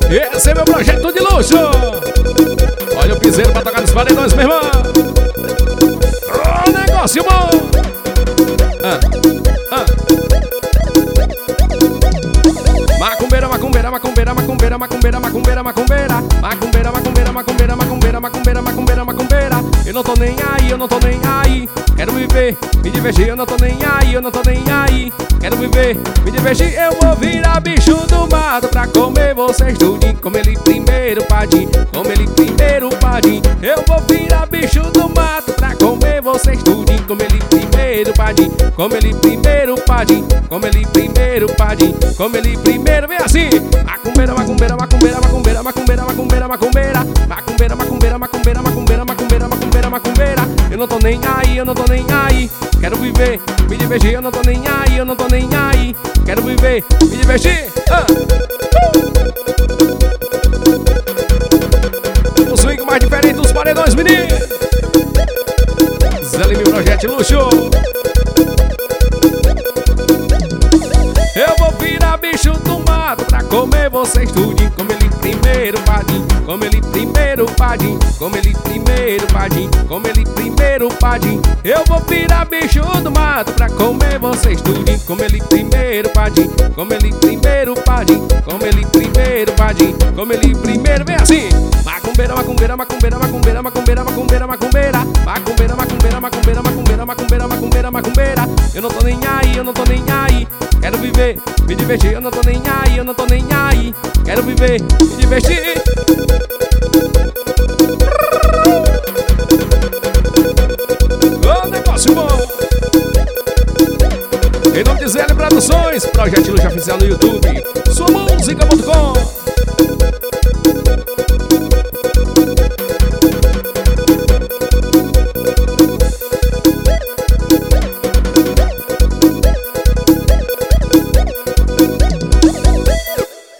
Esse é meu projeto de luxo. Olha o piseiro pra tocar nos paredões, meu irmão. Oh, negócio bom. Macumbeira, macumbeira, macumbeira, macumbeira, macumbeira, macumbeira, macumbeira. Macumbeira, macumbeira, macumbeira, macumbeira, macumbeira, macumbeira, macumbeira. Eu não tô nem aí, eu não tô nem aí. Quero viver, me divertir, eu não tô nem aí, eu não tô nem aí. Quero viver, me divertir, eu vou virar bicho do mato pra comer vocês tudinho. Come ele primeiro, padim, come ele primeiro, padim. Eu vou virar bicho do mato pra comer vocês tudinho. Come ele primeiro, padim, come ele primeiro, padim. Come ele primeiro, padim, come ele primeiro. Vem assim! Macumbeira, macumbeira, macumbeira, macumbeira, macumbeira, macumbeira, macumbeira. Macumbeira, macumbeira, macumbeira, macumbeira, macumbeira, macumbeira, macumbeira. Eu não tô nem aí, eu não tô nem aí. Quero viver, me divertir, eu não tô nem aí, eu não tô nem aí. Quero viver, me divertir. O swing mais diferente dos paredões, menino. Zé Lima, projeto luxo. Eu vou virar bicho do mato pra comer vocês tudinho. Come ele primeiro, padim, come ele primeiro, padim. Come ele primeiro, padim, come ele primeiro, padim. Eu vou virar bicho do mato pra comer vocês tudinho. Come ele primeiro, padim, come ele primeiro, padim. Come ele primeiro, padim, come ele primeiro. Vem assim! Macumbeira, macumbeira, macumbeira, macumbeira, macumbeira, macumbeira, macumbeira. Macumbeira, macumbeira, macumbeira, macumbeira, macumbeira, macumbeira, macumbeira. Eu não tô nem aí, eu não tô nem aí. Quero viver, me divertir, eu não tô nem aí, eu não tô nem aí. Quero viver, me divertir. Ô, negócio bom. Em nome de Zé Produções, Projeto Luxo Oficial no YouTube, suamusica.com.